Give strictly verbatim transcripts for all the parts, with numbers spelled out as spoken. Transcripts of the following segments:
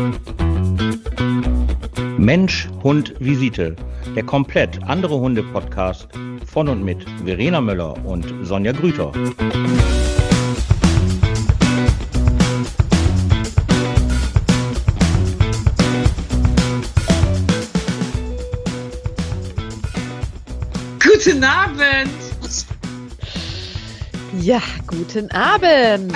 Mensch, Hund, Visite. Der komplett andere Hunde-Podcast von und mit Verena Möller und Sonja Grüter. Guten Abend! Ja, guten Abend!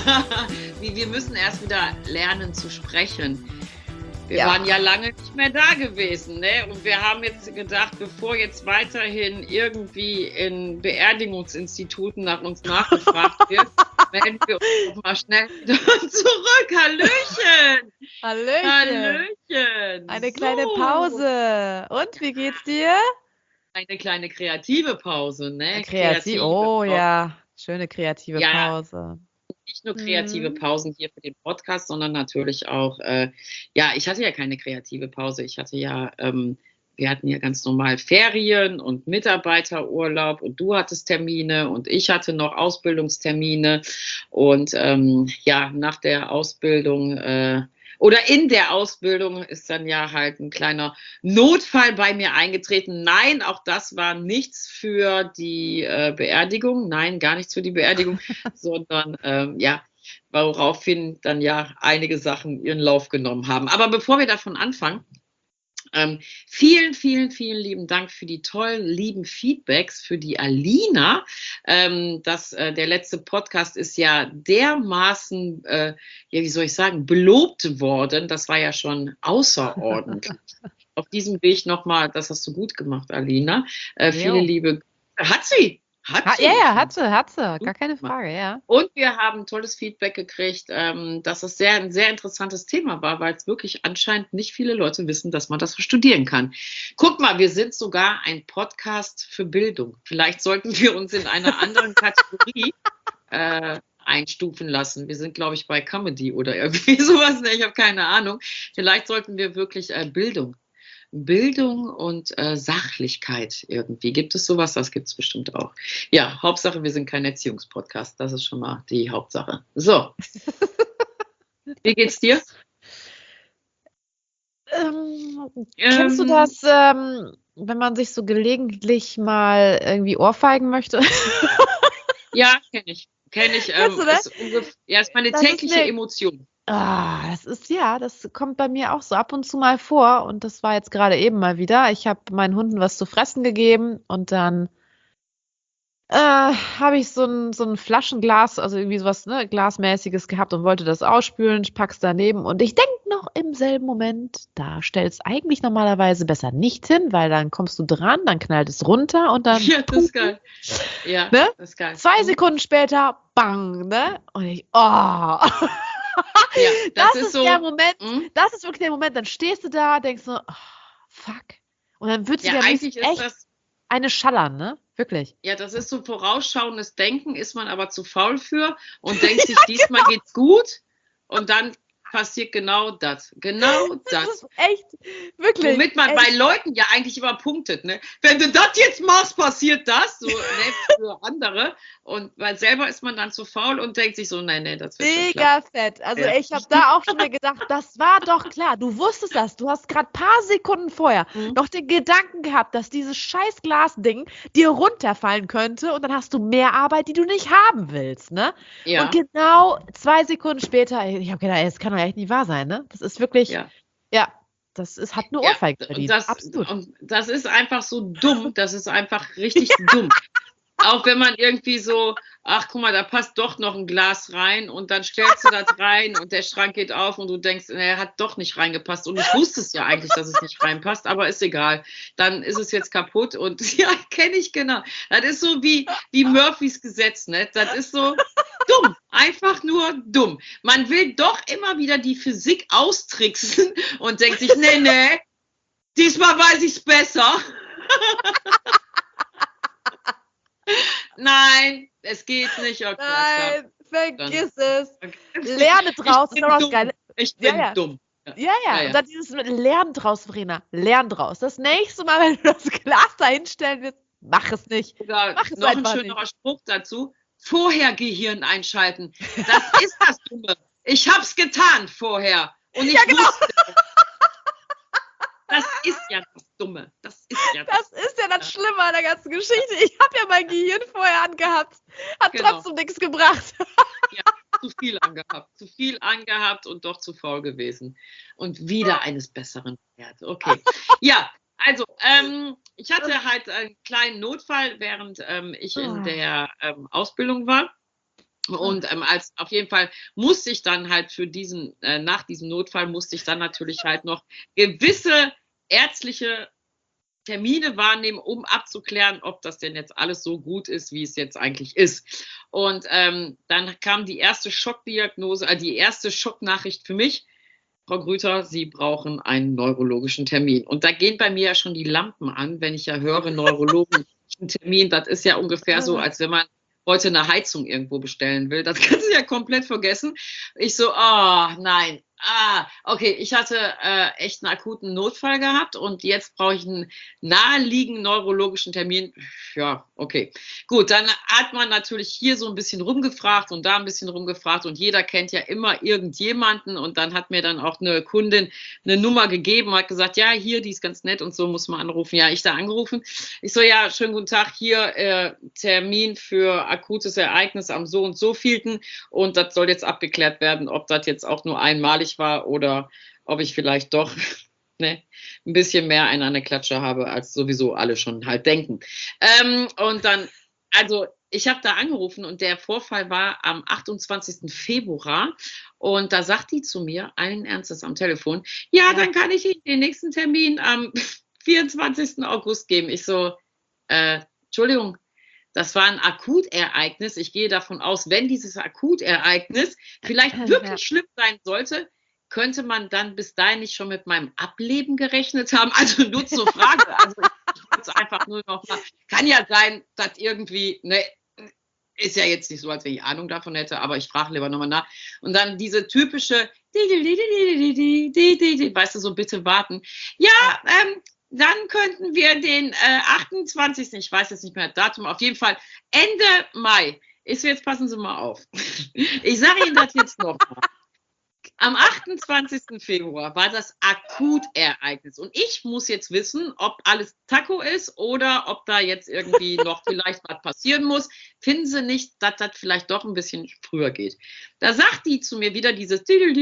Wir müssen erst wieder lernen zu sprechen. Wir Ja. waren ja lange nicht mehr da gewesen, ne? Und wir haben jetzt gedacht, bevor jetzt weiterhin irgendwie in Beerdigungsinstituten nach uns nachgefragt wird, melden wir uns doch mal schnell wieder zurück. Hallöchen! Hallöchen! Hallöchen! Eine kleine So. Pause. Und, wie geht's dir? Eine kleine kreative Pause, ne? Kreativ. Oh Pause. ja, schöne kreative Ja. Pause. Nicht nur kreative Mhm. Pausen hier für den Podcast, sondern natürlich auch, äh, ja, ich hatte ja keine kreative Pause. Ich hatte ja, ähm, wir hatten ja ganz normal Ferien und Mitarbeiterurlaub und du hattest Termine und ich hatte noch Ausbildungstermine. Und ähm, ja, nach der Ausbildung äh, oder in der Ausbildung ist dann ja halt ein kleiner Notfall bei mir eingetreten. Nein, auch das war nichts für die äh, Beerdigung. Nein, gar nichts für die Beerdigung, sondern ähm, ja, woraufhin dann ja einige Sachen ihren Lauf genommen haben. Aber bevor wir davon anfangen, ähm, vielen, vielen, vielen lieben Dank für die tollen, lieben Feedbacks für die Alina. Ähm, das, äh, der letzte Podcast ist ja dermaßen, äh, ja, wie soll ich sagen, belobt worden. Das war ja schon außerordentlich. Auf diesem Weg nochmal, das hast du gut gemacht, Alina. Äh, viele Jo. liebe, hat sie, hat Ha, sie. ja, ja, hat sie, hat sie. Gar keine Frage, ja. Und wir haben tolles Feedback gekriegt, ähm, dass es sehr, ein sehr interessantes Thema war, weil es wirklich anscheinend nicht viele Leute wissen, dass man das studieren kann. Guck mal, wir sind sogar ein Podcast für Bildung. Vielleicht sollten wir uns in einer anderen Kategorie äh, einstufen lassen. Wir sind, glaube ich, bei Comedy oder irgendwie sowas. Ne? Ich habe keine Ahnung. Vielleicht sollten wir wirklich äh, Bildung. Bildung und äh, Sachlichkeit irgendwie. Gibt es sowas? Das gibt es bestimmt auch. Ja, Hauptsache, wir sind kein Erziehungspodcast. Das ist schon mal die Hauptsache. So. Wie geht's dir? Ähm, kennst du Ähm, das, ähm, wenn man sich so gelegentlich mal irgendwie ohrfeigen möchte? Ja, kenne ich. Kenne ich. Ähm, Kennst du das? ist ungef- ja, ist meine Das ist tägliche eine- Emotion. Ah, das ist ja, das kommt bei mir auch so ab und zu mal vor und das war jetzt gerade eben mal wieder. Ich habe meinen Hunden was zu fressen gegeben und dann äh, habe ich so ein, so ein Flaschenglas, also irgendwie sowas, ne, Glasmäßiges gehabt und wollte das ausspülen. Ich pack's daneben und ich denke noch im selben Moment, da stellst eigentlich normalerweise besser nicht hin, weil dann kommst du dran, dann knallt es runter und dann Ja, das ist geil. Ja, Ne? das ist geil. zwei Sekunden später, bang, ne? Und ich, oh. Ja, das, Das ist ist so. der Moment, Hm? das ist wirklich der Moment, dann stehst du da, denkst so, oh, fuck. Und dann würdest du Ja, dir am eigentlich liebsten ist echt das. eine schallern, ne? Wirklich. Ja, das ist so vorausschauendes Denken, ist man aber zu faul für und denkt sich, diesmal geht's gut und dann passiert genau das. Genau Das das. ist echt, wirklich. Womit man echt. bei Leuten ja eigentlich immer punktet. Ne? Wenn du das jetzt machst, passiert das. So, ne, für andere. Und weil selber ist man dann zu faul und denkt sich so, nein, nein, das wird schon klar. Mega fett. Also Ja. ich habe da auch schon mir gedacht, das war doch klar. Du wusstest das. Du hast gerade paar Sekunden vorher Mhm. noch den Gedanken gehabt, dass dieses scheiß Glasding dir runterfallen könnte und dann hast du mehr Arbeit, die du nicht haben willst, ne? Ja. Und genau zwei Sekunden später, ey, ich habe gedacht, ey, das kann doch echt nicht wahr sein, ne? Das ist wirklich, ja, Ja. das ist, hat eine Ja, Ohrfeige und verdient. das, Absolut. und das ist einfach so dumm, das ist einfach richtig dumm. Auch wenn man irgendwie so, ach guck mal, da passt doch noch ein Glas rein und dann stellst du das rein und der Schrank geht auf und du denkst, nee, er hat doch nicht reingepasst und ich wusste es ja eigentlich, dass es nicht reinpasst, aber ist egal. Dann ist es jetzt kaputt und ja, kenne ich genau. Das ist so wie, wie Murphys Gesetz, ne? Das ist so dumm, einfach nur dumm. Man will doch immer wieder die Physik austricksen und denkt sich, nee, nee, diesmal weiß ich es besser. Nein, es geht nicht. Okay, Nein, vergiss es. okay. Lerne draus. Ich Das ist bin auch das dumm. Geile. Ich bin Ja, ja. dumm. Ja, ja. Ja, ja. Und dann dieses mit Lern draus, Verena. Lern draus. Das nächste Mal, wenn du das Glas da hinstellen willst, mach es nicht. Oder Mach es noch ein einfach schönerer nicht. Spruch dazu. Vorher Gehirn einschalten. Das ist das Dumme. Ich hab's getan vorher. Und ich Ja, genau. wusste, das ist ja das Dumme. Das ist ja Das ist ja das Schlimme an der ganzen Geschichte. Ich habe ja mein Gehirn vorher angehabt. Hat Genau. trotzdem nichts gebracht. Ja, zu viel angehabt. Zu viel angehabt und doch zu faul gewesen. Und wieder eines Besseren wert. Okay. Ja, also, ähm, ich hatte halt einen kleinen Notfall, während ähm, ich in der ähm, Ausbildung war. Und ähm, als auf jeden Fall musste ich dann halt für diesen, äh, nach diesem Notfall musste ich dann natürlich halt noch gewisse ärztliche Termine wahrnehmen, um abzuklären, ob das denn jetzt alles so gut ist, wie es jetzt eigentlich ist. Und ähm, dann kam die erste Schockdiagnose, äh, die erste Schocknachricht für mich. Frau Grüter, Sie brauchen einen neurologischen Termin. Und da gehen bei mir ja schon die Lampen an, wenn ich ja höre, neurologischen Termin. Das ist ja ungefähr so, als wenn man heute eine Heizung irgendwo bestellen will. Das kannst du ja komplett vergessen. Ich so, oh nein, ah, okay, ich hatte äh, echt einen akuten Notfall gehabt und jetzt brauche ich einen naheliegenden neurologischen Termin. Ja, okay. Gut, dann hat man natürlich hier so ein bisschen rumgefragt und da ein bisschen rumgefragt und jeder kennt ja immer irgendjemanden und dann hat mir dann auch eine Kundin eine Nummer gegeben, hat gesagt, ja, hier, die ist ganz nett und so, muss man anrufen. Ja, ich da angerufen. Ich so, ja, schönen guten Tag, hier äh, Termin für akutes Ereignis am so und so vielten und das soll jetzt abgeklärt werden, ob das jetzt auch nur einmalig war oder ob ich vielleicht doch ne, ein bisschen mehr einen an der Klatsche habe, als sowieso alle schon halt denken. Ähm, und dann, also ich habe da angerufen und der Vorfall war am achtundzwanzigsten Februar und da sagt die zu mir, allen Ernstes am Telefon, ja, dann kann ich Ihnen den nächsten Termin am vierundzwanzigsten August geben. Ich so, äh, Entschuldigung, das war ein Akutereignis. Ich gehe davon aus, wenn dieses Akutereignis vielleicht wirklich ja. schlimm sein sollte, könnte man dann bis dahin nicht schon mit meinem Ableben gerechnet haben? Also nur zur Frage. Also ich wollte es einfach nur noch mal. Kann ja sein, dass irgendwie, ne, ist ja jetzt nicht so, als wenn ich Ahnung davon hätte, aber ich frage lieber nochmal nach. Und dann diese typische, weißt du, so bitte warten. Ja, ähm, dann könnten wir den äh, achtundzwanzigsten Ich weiß jetzt nicht mehr das Datum, auf jeden Fall Ende Mai. Ist jetzt, passen Sie mal auf. Ich sage Ihnen das jetzt noch mal. Am achtundzwanzigsten Februar war das Akutereignis und ich muss jetzt wissen, ob alles Taco ist oder ob da jetzt irgendwie noch vielleicht was passieren muss. Finden Sie nicht, dass das vielleicht doch ein bisschen früher geht? Da sagt die zu mir wieder dieses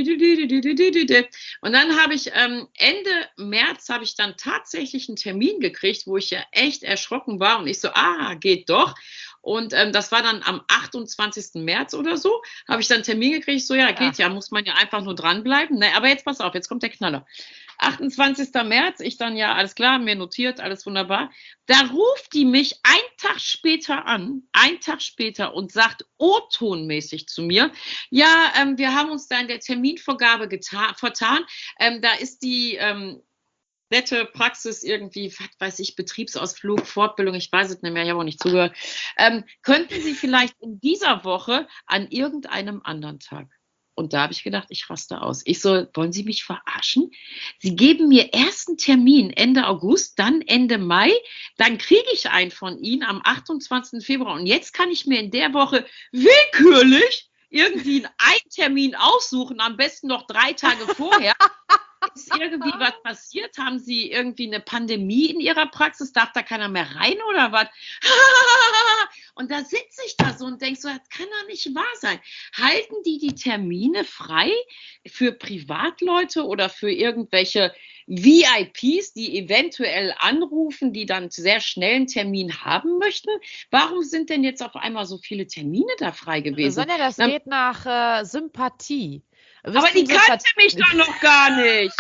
und dann habe ich ähm, Ende März habe ich dann tatsächlich einen Termin gekriegt, wo ich ja echt erschrocken war und ich so, ah, geht doch. Und ähm, das war dann am achtundzwanzigsten März oder so, habe ich dann einen Termin gekriegt, so ja, geht ja, muss man ja einfach nur dranbleiben. Ne, aber jetzt pass auf, jetzt kommt der Knaller. achtundzwanzigsten März, ich dann ja, alles klar, mir notiert, alles wunderbar. Da ruft die mich einen Tag später an, einen Tag später und sagt O-Tonmäßig zu mir, ja, ähm, wir haben uns da in der Terminvorgabe getan, vertan, ähm, da ist die ähm, nette Praxis irgendwie, was weiß ich, Betriebsausflug, Fortbildung, ich weiß es nicht mehr, ich habe auch nicht zugehört. Ähm, könnten Sie vielleicht in dieser Woche an irgendeinem anderen Tag? Und da habe ich gedacht, ich raste aus. Ich so, wollen Sie mich verarschen? Sie geben mir erst einen Termin Ende August, dann Ende Mai, dann kriege ich einen von Ihnen am achtundzwanzigsten Februar und jetzt kann ich mir in der Woche willkürlich irgendwie einen Termin aussuchen, am besten noch drei Tage vorher. Ist irgendwie was passiert? Haben Sie irgendwie eine Pandemie in Ihrer Praxis? Darf da keiner mehr rein oder was? Und da sitze ich da so und denke so, das kann doch nicht wahr sein. Halten die die Termine frei für Privatleute oder für irgendwelche V I Ps, die eventuell anrufen, die dann sehr schnell einen Termin haben möchten? Warum sind denn jetzt auf einmal so viele Termine da frei gewesen? Sonja, das Na, geht nach äh, Sympathie. Wissen aber die kannte mich doch noch gar nicht.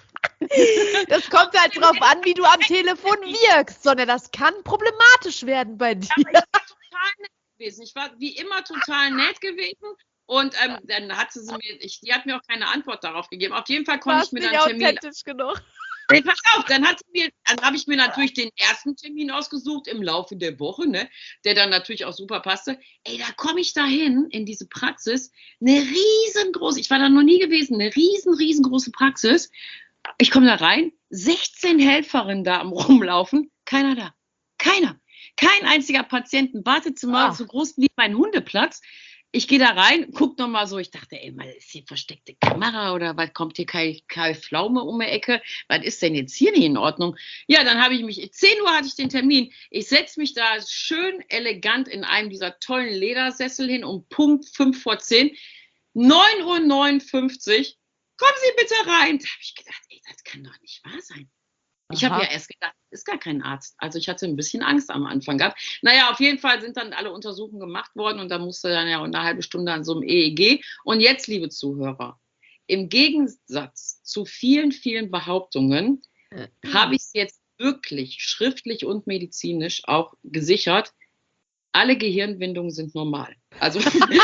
Das kommt halt drauf an, wie du am Telefon wirkst, sondern das kann problematisch werden bei dir. Aber ich war total nett gewesen. Ich war wie immer total nett gewesen. Und ähm, dann hat sie, sie mir, ich, die hat mir auch keine Antwort darauf gegeben. Auf jeden Fall konnte ich mir dann einen Termin. Authentisch genug. Nee, pass auf, dann hat sie mir, dann habe ich mir natürlich den ersten Termin ausgesucht im Laufe der Woche, ne, der dann natürlich auch super passte. Ey, da komme ich dahin in diese Praxis, eine riesengroße, ich war da noch nie gewesen, eine riesen, riesengroße Praxis. Ich komme da rein, sechzehn Helferinnen da am Rumlaufen, keiner da, keiner. Kein einziger Patient, ein Wartezimmer, ah. so groß wie mein Hundeplatz. Ich gehe da rein, guck nochmal so, ich dachte, ey, mal ist hier versteckte Kamera oder was, kommt hier Kai, Kai Pflaume um die Ecke? Was ist denn jetzt hier nicht in Ordnung? Ja, dann habe ich mich, zehn Uhr hatte ich den Termin. Ich setze mich da schön elegant in einem dieser tollen Ledersessel hin um Punkt fünf vor zehn. neun Uhr neunundfünfzig, kommen Sie bitte rein. Da habe ich gedacht, ey, das kann doch nicht wahr sein. Ich habe ja erst gedacht, ist gar kein Arzt. Also ich hatte ein bisschen Angst am Anfang gehabt. Naja, auf jeden Fall sind dann alle Untersuchungen gemacht worden und da musste dann ja eine halbe Stunde an so einem E E G. Und jetzt, liebe Zuhörer, im Gegensatz zu vielen, vielen Behauptungen mhm. habe ich es jetzt wirklich schriftlich und medizinisch auch gesichert, alle Gehirnwindungen sind normal. Also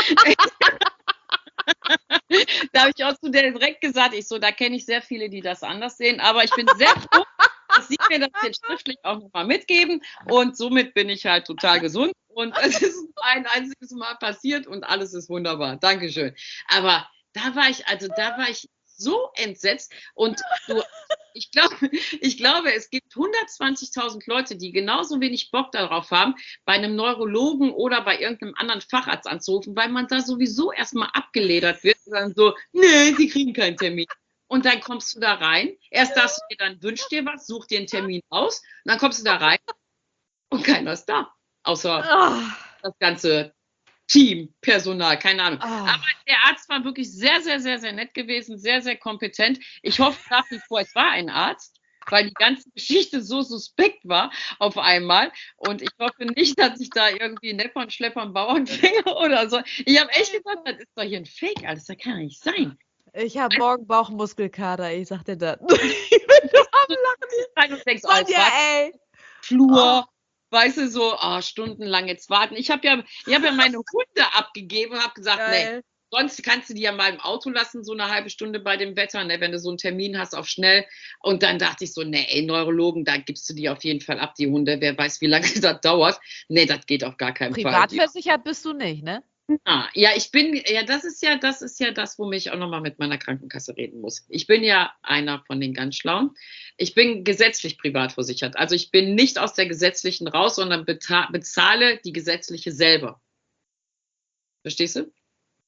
da habe ich auch zu der direkt gesagt, ich so, da kenne ich sehr viele, die das anders sehen, aber ich bin sehr froh, dass Sie mir das jetzt schriftlich auch nochmal mitgeben und somit bin ich halt total gesund und es ist ein einziges Mal passiert und alles ist wunderbar. Dankeschön. Aber da war ich, also da war ich so entsetzt und du, ich glaube, ich glaube, es gibt hundertzwanzigtausend Leute, die genauso wenig Bock darauf haben, bei einem Neurologen oder bei irgendeinem anderen Facharzt anzurufen, weil man da sowieso erstmal abgeledert wird und dann so, nee, Sie kriegen keinen Termin. Und dann kommst du da rein, erst darfst du dir dann, wünsch dir was, such dir einen Termin aus, und dann kommst du da rein und keiner ist da, außer oh. das ganze Team, Personal, keine Ahnung. Oh. Aber der Arzt war wirklich sehr, sehr, sehr, sehr nett gewesen, sehr, sehr kompetent. Ich hoffe nach wie vor, es war ein Arzt, weil die ganze Geschichte so suspekt war auf einmal. Und ich hoffe nicht, dass ich da irgendwie Neppern, Schleppern, Bauernfänger oder so. Ich habe echt gedacht, das ist doch hier ein Fake, alles, das kann ja nicht sein. Ich habe morgen Bauchmuskelkater, ich sag dir das. Ich bin nur am Lachen. Und denkst, oh, ja, ey. Flur. Oh. Weißt du, so oh, stundenlang jetzt warten. Ich habe ja, ich hab ja meine Hunde abgegeben, habe gesagt, Geil. nee, sonst kannst du die ja mal im Auto lassen, so eine halbe Stunde bei dem Wetter, ne, wenn du so einen Termin hast auf schnell. Und dann dachte ich so, nee, ey, Neurologen, da gibst du die auf jeden Fall ab, die Hunde. Wer weiß, wie lange das dauert. Nee, das geht auf gar keinen Privat Fall. Privatversichert bist du nicht, ne? Ah, ja, ich bin, ja, das ist ja, das ist ja das, womit ich auch nochmal mit meiner Krankenkasse reden muss. Ich bin ja einer von den ganz Schlauen. Ich bin gesetzlich privat versichert. Also ich bin nicht aus der gesetzlichen raus, sondern bezahle die gesetzliche selber. Verstehst du?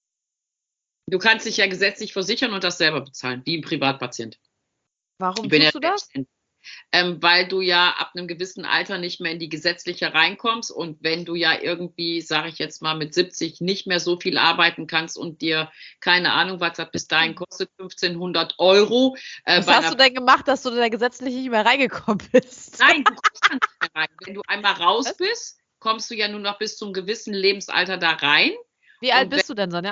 Du kannst dich ja gesetzlich versichern und das selber bezahlen, wie ein Privatpatient. Warum tust ja du das? Ähm, weil du ja ab einem gewissen Alter nicht mehr in die gesetzliche reinkommst und wenn du ja irgendwie, sage ich jetzt mal, mit siebzig nicht mehr so viel arbeiten kannst und dir, keine Ahnung, was das bis dahin kostet, fünfzehnhundert Euro. Äh, was hast du denn gemacht, dass du da gesetzlich nicht mehr reingekommen bist? Nein, du kommst da nicht mehr rein. Wenn du einmal raus was? bist, kommst du ja nur noch bis zum gewissen Lebensalter da rein. Wie alt bist du denn, Sonja?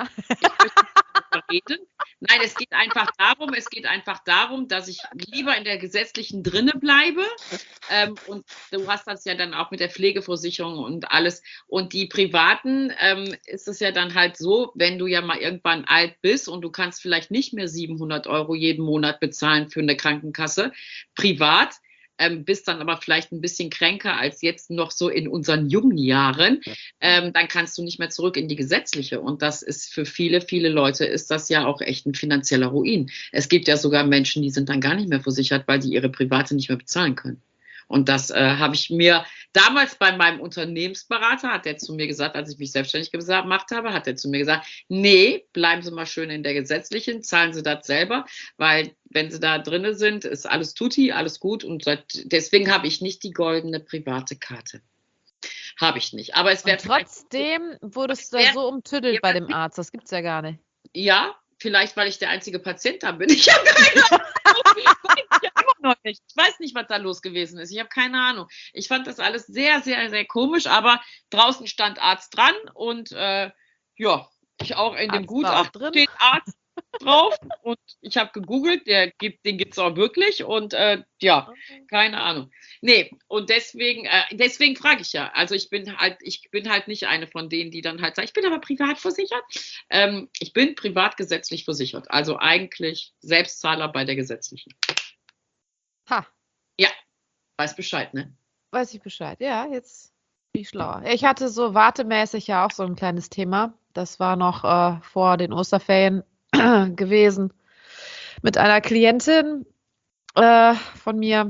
Reden. Nein, es geht einfach darum, es geht einfach darum, dass ich lieber in der gesetzlichen drinne bleibe. Ähm, und du hast das ja dann auch mit der Pflegeversicherung und alles. Und die privaten ähm, ist es ja dann halt so, wenn du ja mal irgendwann alt bist und du kannst vielleicht nicht mehr siebenhundert Euro jeden Monat bezahlen für eine Krankenkasse, privat, Ähm, bist dann aber vielleicht ein bisschen kränker als jetzt noch so in unseren jungen Jahren, ähm, dann kannst du nicht mehr zurück in die gesetzliche. Und das ist für viele, viele Leute ist das ja auch echt ein finanzieller Ruin. Es gibt ja sogar Menschen, die sind dann gar nicht mehr versichert, weil die ihre private nicht mehr bezahlen können. Und das äh, habe ich mir damals bei meinem Unternehmensberater, hat er zu mir gesagt, als ich mich selbstständig gemacht habe, hat er zu mir gesagt, nee, bleiben Sie mal schön in der gesetzlichen, zahlen Sie das selber, weil wenn Sie da drinne sind, ist alles tutti, alles gut. Und deswegen habe ich nicht die goldene private Karte. Habe ich nicht. Aber es wäre trotzdem wurdest du da so umtüdelt bei dem Arzt. Das gibt's ja gar nicht. Ja, vielleicht, weil ich der einzige Patient da bin. Ich habe keine Ahnung. Ich immer noch nicht. Ich weiß nicht, was da los gewesen ist. Ich habe keine Ahnung. Ich fand das alles sehr, sehr, sehr komisch, aber draußen stand Arzt dran und äh, ja, ich auch in dem Gutachten steht Arzt drauf und ich habe gegoogelt, der gibt, den gibt es auch wirklich und äh, ja, keine Ahnung. Nee, und deswegen, äh, deswegen frage ich ja. Also ich bin halt, ich bin halt nicht eine von denen, die dann halt sagen, ich bin aber privat versichert. Ähm, ich bin privat gesetzlich versichert. Also eigentlich Selbstzahler bei der gesetzlichen. Ha. Ja, weiß Bescheid, ne? Weiß ich Bescheid, ja, jetzt bin ich schlauer. Ich hatte so wartemäßig ja auch so ein kleines Thema. Das war noch äh, vor den Osterferien gewesen mit einer Klientin äh, von mir.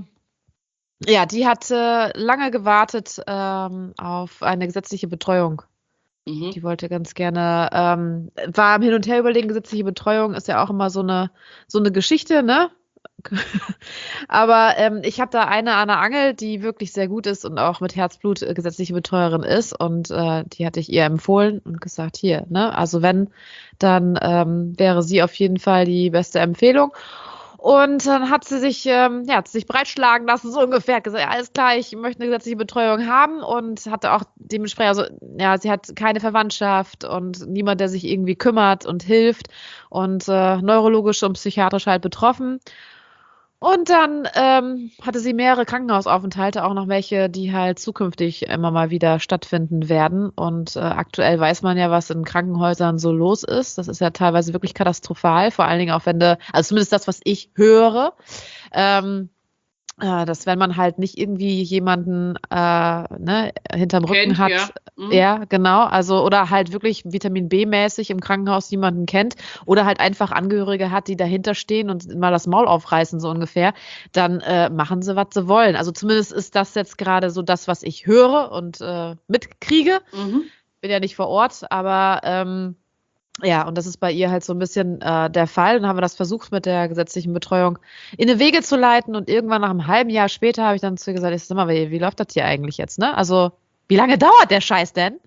Ja, die hatte lange gewartet ähm, auf eine gesetzliche Betreuung. Mhm. Die wollte ganz gerne, ähm, war am Hin und Her überlegen, gesetzliche Betreuung ist ja auch immer so eine, so eine Geschichte, ne? Aber ähm, ich habe da eine an der Angel, die wirklich sehr gut ist und auch mit Herzblut äh, gesetzliche Betreuerin ist. Und äh, die hatte ich ihr empfohlen und gesagt, hier, ne? Also wenn, dann ähm, wäre sie auf jeden Fall die beste Empfehlung. Und dann hat sie sich, ähm, ja, hat sie sich breitschlagen lassen, so ungefähr, hat gesagt, ja, alles klar, ich möchte eine gesetzliche Betreuung haben und hatte auch dementsprechend, also, ja, sie hat keine Verwandtschaft und niemand, der sich irgendwie kümmert und hilft und äh, neurologisch und psychiatrisch halt betroffen. Und dann ähm, hatte sie mehrere Krankenhausaufenthalte, auch noch welche, die halt zukünftig immer mal wieder stattfinden werden. Und äh, aktuell weiß man ja, was in Krankenhäusern so los ist. Das ist ja teilweise wirklich katastrophal, vor allen Dingen auch wenn du, also zumindest das, was ich höre, ähm, äh, dass wenn man halt nicht irgendwie jemanden äh, ne, hinterm Rücken Kennt, hat, ja. Mhm. ja, genau, also oder halt wirklich Vitamin B-mäßig im Krankenhaus jemanden kennt oder halt einfach Angehörige hat, die dahinter stehen und mal das Maul aufreißen, so ungefähr, dann äh, machen sie, was sie wollen. Also zumindest ist das jetzt gerade so das, was ich höre und äh, mitkriege. Mhm. Bin ja nicht vor Ort, aber ähm, ja, und das ist bei ihr halt so ein bisschen äh, der Fall. Dann haben wir das versucht mit der gesetzlichen Betreuung in die Wege zu leiten und irgendwann nach einem halben Jahr später habe ich dann zu ihr gesagt, ich sag mal, wie, wie läuft das hier eigentlich jetzt, ne? Also, wie lange dauert der Scheiß denn?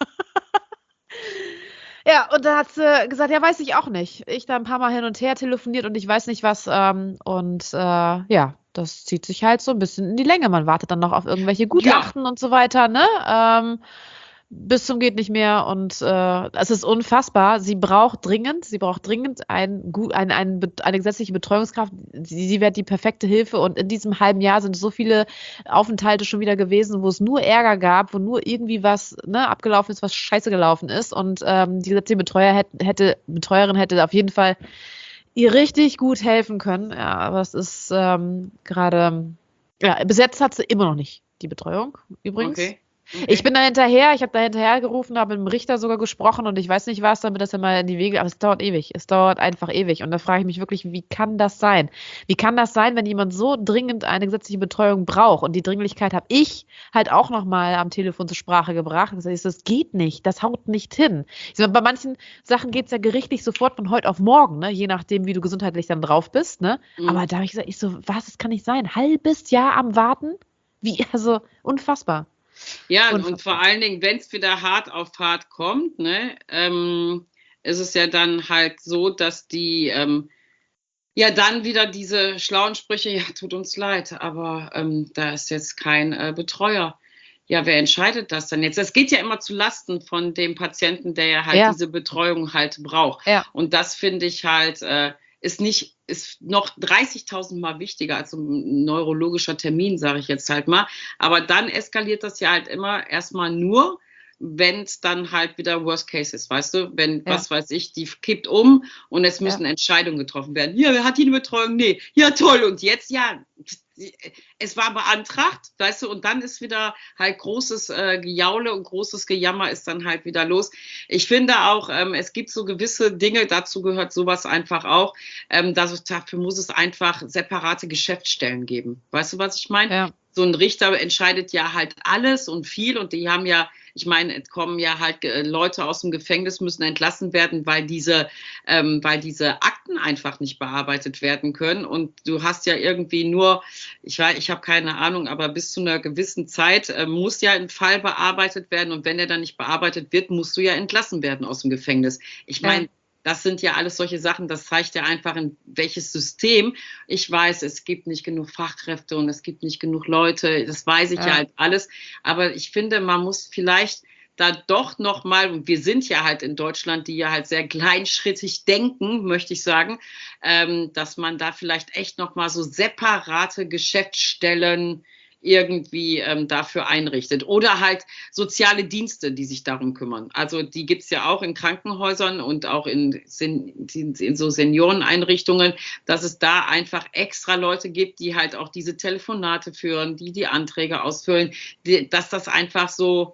Ja, und dann hat sie gesagt, ja, weiß ich auch nicht. Ich da ein paar Mal hin und her telefoniert und ich weiß nicht was. Ähm, und äh, ja, das zieht sich halt so ein bisschen in die Länge. Man wartet dann noch auf irgendwelche Gutachten und so weiter, ne? Ähm, bis zum geht nicht mehr und äh, es ist unfassbar. Sie braucht dringend, sie braucht dringend ein, gu- ein, ein, Be- eine gesetzliche Betreuungskraft. Sie, sie wäre die perfekte Hilfe und in diesem halben Jahr sind so viele Aufenthalte schon wieder gewesen, wo es nur Ärger gab, wo nur irgendwie was ne, abgelaufen ist, was scheiße gelaufen ist und ähm, die gesetzliche Betreuer hätte, hätte, Betreuerin hätte auf jeden Fall ihr richtig gut helfen können. Ja, aber es ist ähm, gerade, ja, bis jetzt hat sie immer noch nicht die Betreuung übrigens. Okay. Okay. Ich bin da hinterher, ich habe da hinterher gerufen, habe mit dem Richter sogar gesprochen und ich weiß nicht was, damit das ja mal in die Wege, aber es dauert ewig. Es dauert einfach ewig. Und da frage ich mich wirklich, wie kann das sein? Wie kann das sein, wenn jemand so dringend eine gesetzliche Betreuung braucht? Und die Dringlichkeit habe ich halt auch nochmal am Telefon zur Sprache gebracht. Das heißt, das geht nicht, das haut nicht hin. Ich sag, bei manchen Sachen geht es ja gerichtlich sofort von heute auf morgen, ne? Je nachdem, wie du gesundheitlich dann drauf bist. Ne? Mhm. Aber da habe ich gesagt, ich so, was, das kann nicht sein. Halbes Jahr am Warten? Wie, also unfassbar. Ja, Unfassbar. und vor allen Dingen, wenn es wieder hart auf hart kommt, ne, ähm, ist es ja dann halt so, dass die ähm, ja dann wieder diese schlauen Sprüche, ja, tut uns leid, aber ähm, da ist jetzt kein äh, Betreuer. Ja, wer entscheidet das dann jetzt? Das geht ja immer zu Lasten von dem Patienten, der ja halt Ja. diese Betreuung halt braucht. Ja. Und das finde ich halt, äh, ist nicht, ist noch dreißigtausend Mal wichtiger als so ein neurologischer Termin, sage ich jetzt halt mal. Aber dann eskaliert das ja halt immer erstmal nur, wenn es dann halt wieder Worst Case ist, weißt du? Wenn, Ja. was weiß ich, die kippt um und es müssen Ja. Entscheidungen getroffen werden. Ja, wer hat die eine Betreuung? Nee. Ja, toll. Und jetzt, ja, es war beantragt, weißt du, und dann ist wieder halt großes äh, Gejaule und großes Gejammer ist dann halt wieder los. Ich finde auch, ähm, es gibt so gewisse Dinge, dazu gehört sowas einfach auch, ähm, dass, dafür muss es einfach separate Geschäftsstellen geben. Weißt du, was ich meine? Ja. So ein Richter entscheidet ja halt alles und viel und die haben ja, ich meine, es kommen ja halt äh, Leute aus dem Gefängnis, müssen entlassen werden, weil diese, ähm, weil diese Akten einfach nicht bearbeitet werden können und du hast ja irgendwie nur, ich weiß, ich habe keine Ahnung, aber bis zu einer gewissen Zeit äh, muss ja ein Fall bearbeitet werden und wenn er dann nicht bearbeitet wird, musst du ja entlassen werden aus dem Gefängnis. Ich meine, Ja. das sind ja alles solche Sachen, das zeigt ja einfach, in welches System. Ich weiß, es gibt nicht genug Fachkräfte und es gibt nicht genug Leute, das weiß ich ja, Ja. halt alles. Aber ich finde, man muss vielleicht da doch nochmal, und wir sind ja halt in Deutschland, die ja halt sehr kleinschrittig denken, möchte ich sagen, ähm, dass man da vielleicht echt nochmal so separate Geschäftsstellen irgendwie ähm, dafür einrichtet. Oder halt soziale Dienste, die sich darum kümmern. Also die gibt es ja auch in Krankenhäusern und auch in, in, in so Senioreneinrichtungen, dass es da einfach extra Leute gibt, die halt auch diese Telefonate führen, die die Anträge ausfüllen, die, dass das einfach so,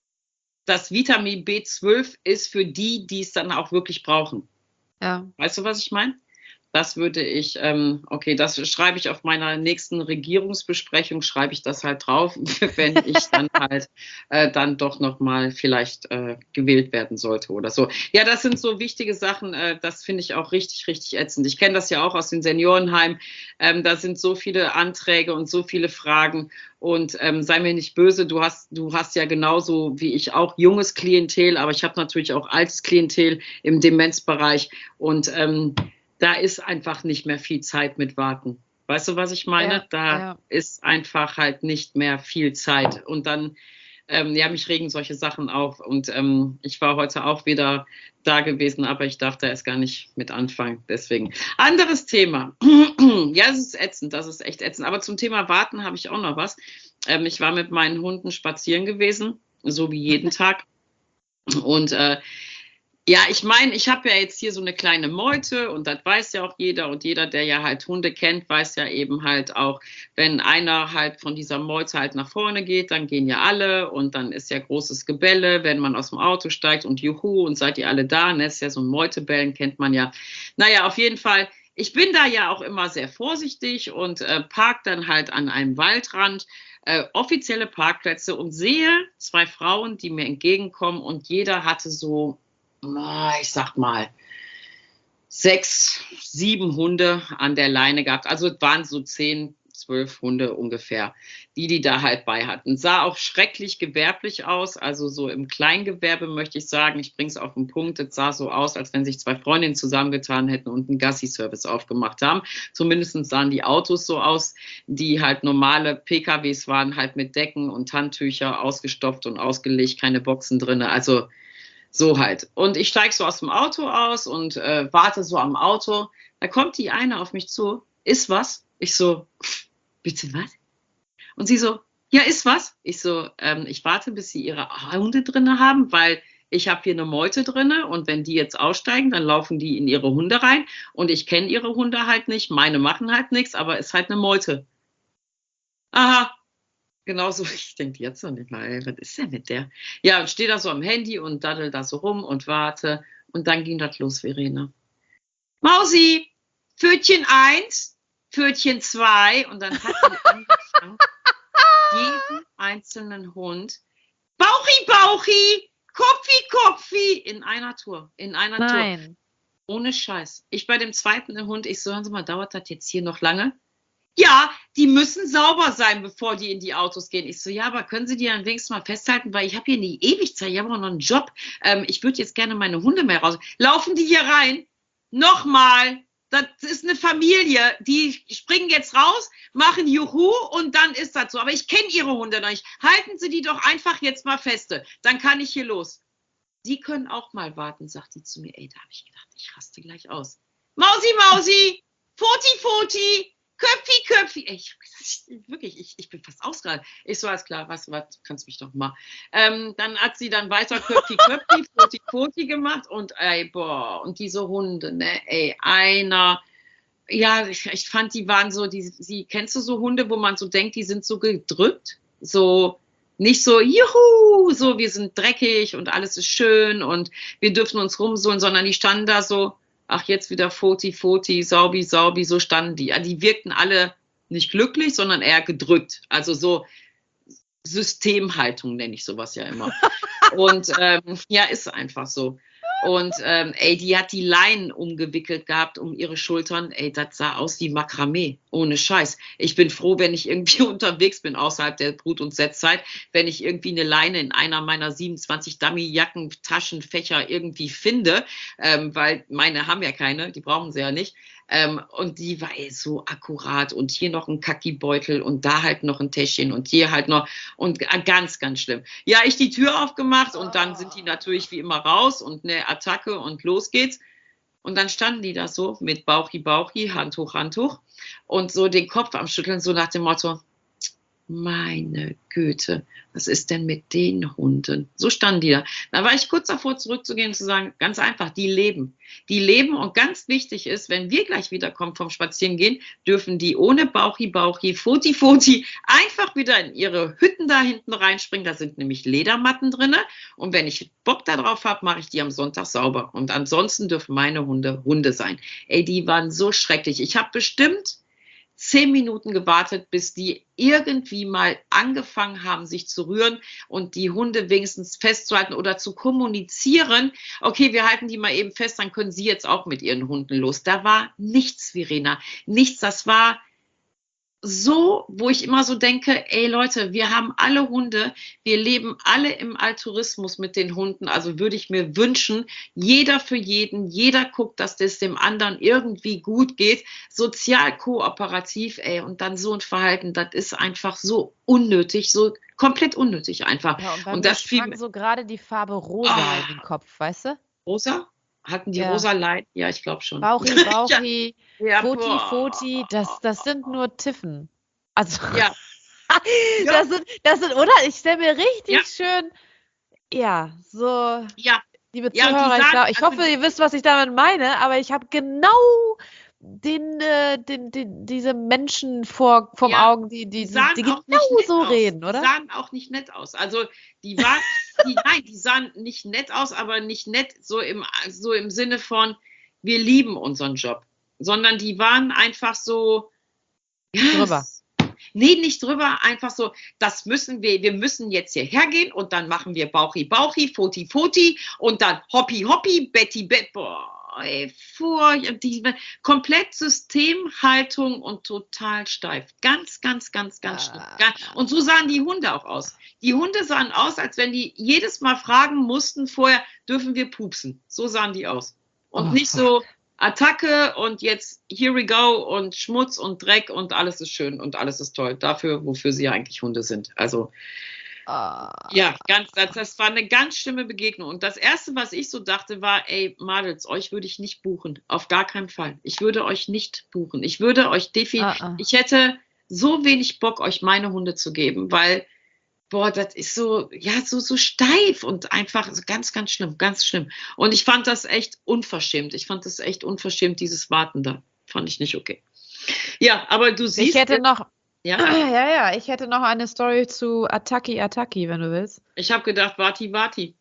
das Vitamin B zwölf ist für die, die es dann auch wirklich brauchen. Ja. Weißt du, was ich meine? Das würde ich, ähm, okay, das schreibe ich auf meiner nächsten Regierungsbesprechung, schreibe ich das halt drauf, wenn ich dann halt äh, dann doch nochmal vielleicht äh, gewählt werden sollte oder so. Ja, das sind so wichtige Sachen, äh, das finde ich auch richtig, richtig ätzend. Ich kenne das ja auch aus den Seniorenheimen, ähm, da sind so viele Anträge und so viele Fragen und ähm, sei mir nicht böse, du hast, du hast ja genauso wie ich auch junges Klientel, aber ich habe natürlich auch altes Klientel im Demenzbereich und ähm, da ist einfach nicht mehr viel Zeit mit Warten. Weißt du, was ich meine? Ja, da ja. ist einfach halt nicht mehr viel Zeit. Und dann, ähm, ja, mich regen solche Sachen auf. Und ähm, ich war heute auch wieder da gewesen, aber ich darf da erst gar nicht mit anfangen. Deswegen. Anderes Thema. Ja, es ist ätzend, das ist echt ätzend. Aber zum Thema Warten habe ich auch noch was. Ähm, ich war mit meinen Hunden spazieren gewesen, so wie jeden Tag. Und äh, ja, ich meine, ich habe ja jetzt hier so eine kleine Meute und das weiß ja auch jeder und jeder, der ja halt Hunde kennt, weiß ja eben halt auch, wenn einer halt von dieser Meute halt nach vorne geht, dann gehen ja alle und dann ist ja großes Gebälle, wenn man aus dem Auto steigt und juhu und seid ihr alle da, ne, ist ja so ein Meutebellen, kennt man ja. Naja, auf jeden Fall, ich bin da ja auch immer sehr vorsichtig und äh, park dann halt an einem Waldrand, äh, offizielle Parkplätze und sehe zwei Frauen, die mir entgegenkommen und jeder hatte so, ich sag mal, sechs, sieben Hunde an der Leine gehabt. Also es waren so zehn, zwölf Hunde ungefähr, die die da halt bei hatten. Sah auch schrecklich gewerblich aus, also so im Kleingewerbe möchte ich sagen. Ich bringe es auf den Punkt, es sah so aus, als wenn sich zwei Freundinnen zusammengetan hätten und einen Gassi-Service aufgemacht haben. Zumindest sahen die Autos so aus, die halt normale P K Ws waren, halt mit Decken und Handtücher ausgestopft und ausgelegt, keine Boxen drin. Also so halt. Und ich steige so aus dem Auto aus und äh, warte so am Auto. Da kommt die eine auf mich zu. Ist was? Ich so, bitte was? Und sie so, ja, ist was? Ich so, ähm, ich warte, bis sie ihre Hunde drinne haben, weil ich habe hier eine Meute drinne und wenn die jetzt aussteigen, dann laufen die in ihre Hunde rein und ich kenne ihre Hunde halt nicht. Meine machen halt nichts, aber ist halt eine Meute. Aha. Genauso, ich denke jetzt noch nicht mal, ey, was ist denn mit der? Ja, und stehe da so am Handy und daddel da so rum und warte. Und dann ging das los, Verena. Mausi, Pfötchen eins, Pfötchen zwei. Und dann hat sie angefangen, jeden einzelnen Hund, Bauchi, Bauchi, Kopfi, Kopfi, in einer Tour, in einer Nein. Tour. Ohne Scheiß. Ich bei dem zweiten Hund, ich so, hören Sie mal, dauert das jetzt hier noch lange? Ja, die müssen sauber sein, bevor die in die Autos gehen. Ich so, ja, aber können Sie die dann wenigstens mal festhalten, weil ich habe hier nie ewig Zeit, ich habe auch noch einen Job. Ähm, ich würde jetzt gerne meine Hunde mehr raus. Laufen die hier rein? Nochmal, das ist eine Familie, die springen jetzt raus, machen Juhu und dann ist das so. Aber ich kenne Ihre Hunde noch nicht. Halten Sie die doch einfach jetzt mal feste, dann kann ich hier los. Sie können auch mal warten, sagt die zu mir. Ey, da habe ich gedacht, ich raste gleich aus. Mausi, Mausi, Foti, Foti. Köpfi, Köpfi. Ey, ich, wirklich, ich, ich bin fast ausgerastet. Ich so, alles klar, was, was, kannst mich doch mal. Ähm, dann hat sie dann weiter Köpfi, Köpfi, Foti, Foti gemacht und ey, boah, und diese Hunde, ne, ey, einer, ja, ich, ich fand, die waren so, die, sie, kennst du so Hunde, wo man so denkt, die sind so gedrückt, so, nicht so, juhu, so, wir sind dreckig und alles ist schön und wir dürfen uns rumsohlen, sondern die standen da so, ach, jetzt wieder Foti, Foti, Saubi, Saubi, so standen die. Die wirkten alle nicht glücklich, sondern eher gedrückt. Also so Systemhaltung nenne ich sowas ja immer. Und ähm, ja, ist einfach so. Und ähm, ey, die hat die Leinen umgewickelt gehabt um ihre Schultern. Ey, das sah aus wie Makramee, ohne Scheiß. Ich bin froh, wenn ich irgendwie unterwegs bin, außerhalb der Brut- und Setzzeit, wenn ich irgendwie eine Leine in einer meiner siebenundzwanzig Dummy-Jacken, Taschenfächer irgendwie finde, ähm, weil meine haben ja keine, die brauchen sie ja nicht. Ähm, und die war ey, so akkurat und hier noch ein Kaki-Beutel und da halt noch ein Täschchen und hier halt noch und äh, ganz, ganz schlimm. Ja, ich die Tür aufgemacht und dann sind die natürlich wie immer raus und eine Attacke und los geht's. Und dann standen die da so mit Bauchi, Bauchi, Handtuch, Handtuch und so den Kopf am Schütteln, so nach dem Motto, meine Güte, was ist denn mit den Hunden? So standen die da. Da war ich kurz davor, zurückzugehen und zu sagen, ganz einfach, die leben. Die leben und ganz wichtig ist, wenn wir gleich wiederkommen vom Spazierengehen, dürfen die ohne Bauchi, Bauchi, Foti, Foti einfach wieder in ihre Hütten da hinten reinspringen. Da sind nämlich Ledermatten drin. Und wenn ich Bock darauf habe, mache ich die am Sonntag sauber. Und ansonsten dürfen meine Hunde Hunde sein. Ey, die waren so schrecklich. Ich habe bestimmt zehn Minuten gewartet, bis die irgendwie mal angefangen haben, sich zu rühren und die Hunde wenigstens festzuhalten oder zu kommunizieren. Okay, wir halten die mal eben fest, dann können sie jetzt auch mit ihren Hunden los. Da war nichts, Verena, nichts. Das war so, wo ich immer so denke, ey Leute, wir haben alle Hunde, wir leben alle im Altruismus mit den Hunden, also würde ich mir wünschen, jeder für jeden, jeder guckt, dass das dem anderen irgendwie gut geht, sozial kooperativ, ey, und dann so ein Verhalten, das ist einfach so unnötig, so komplett unnötig einfach. Ja, und bei und mir das sprang so gerade die Farbe rosa Ah. in den Kopf, weißt du? Rosa? Hatten die Ja. rosa Leid? Ja, ich glaube schon. Bauchi, Bauchi, Ja, Foti, boah. Foti, das, das sind nur Tiffen. Also, Ja. Ja. das sind, das sind, oder? Ich stelle mir richtig Ja. schön, ja, so, Ja, liebe Ja, und die Zuhörer, ich, sagen- glaub, ich also- hoffe, ihr wisst, was ich damit meine, aber ich habe genau den, äh, den, den, diese Menschen vor vom Ja, Augen, die, die, die, sahen die auch genau nicht nett so aus. reden, oder? Die sahen auch nicht nett aus. Also die waren, die, nein, die sahen nicht nett aus, aber nicht nett so im, so im Sinne von, wir lieben unseren Job, sondern die waren einfach so, ja, Drüber. Nee, nicht drüber, einfach so, das müssen wir, wir müssen jetzt hierher gehen und dann machen wir Bauchi, Bauchi, Foti, Foti und dann Hoppi, Hoppi, Betty, Betty, boah, ey, vor, die komplett Systemhaltung und total steif. Ganz, ganz, ganz, ganz schlimm. Ah. Ga- Und so sahen die Hunde auch aus. Die Hunde sahen aus, als wenn die jedes Mal fragen mussten vorher, dürfen wir pupsen? So sahen die aus. Und Oh, nicht so Attacke und jetzt here we go und Schmutz und Dreck und alles ist schön und alles ist toll. Dafür, wofür sie ja eigentlich Hunde sind. Also Ah. ja, ganz, das, das war eine ganz schlimme Begegnung. Und das Erste, was ich so dachte, war, ey, Madels, euch würde ich nicht buchen. Auf gar keinen Fall. Ich würde euch nicht buchen. Ich würde euch definitiv, Ah, ah. ich hätte so wenig Bock, euch meine Hunde zu geben, weil, boah, das ist so, ja, so, so steif und einfach so ganz, ganz schlimm, ganz schlimm. Und ich fand das echt unverschämt. Ich fand das echt unverschämt, dieses Warten da. Fand ich nicht okay. Ja, aber du siehst. Ich hätte noch, ja, ja, ja, ich hätte noch eine Story zu Attacki, Attacki, wenn du willst. ich habe gedacht, Vati, Vati.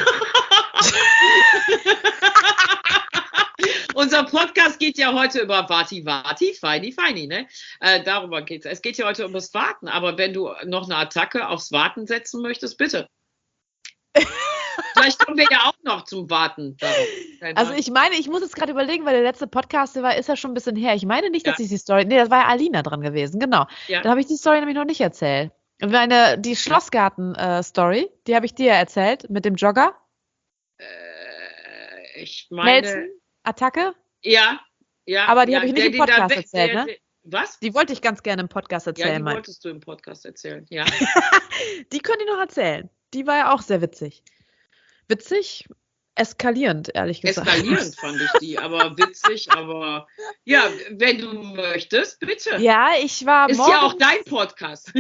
Unser Podcast geht ja heute über Vati, Vati, Feini, Feini, ne? Äh, darüber geht's. Es geht ja heute um das Warten, aber wenn du noch eine Attacke aufs Warten setzen möchtest, bitte. Vielleicht kommen wir ja auch noch zum Warten. Darauf. Also ich meine, ich muss jetzt gerade überlegen, weil der letzte Podcast, der war, ist ja schon ein bisschen her. Ich meine nicht, dass Ja. ich die Story, nee, das war ja Alina dran gewesen, genau. Ja. Da habe ich die Story nämlich noch nicht erzählt. Und meine, die Schlossgarten-Story, die habe ich dir ja erzählt, mit dem Jogger, Äh, ich meine, Nelson, Attacke. ja, ja. Aber die ja, habe ich nicht der, im der da Podcast weg- erzählt, der, ne? der, Was? Die wollte ich ganz gerne im Podcast Ja, erzählen. die mein. wolltest du im Podcast erzählen, ja. Die könnt ihr noch erzählen. Die war ja auch sehr witzig. Witzig, eskalierend, ehrlich gesagt. Eskalierend fand ich die, aber witzig, aber ja, wenn du möchtest, bitte. Ja, ich war Ist morgens... ja auch dein Podcast.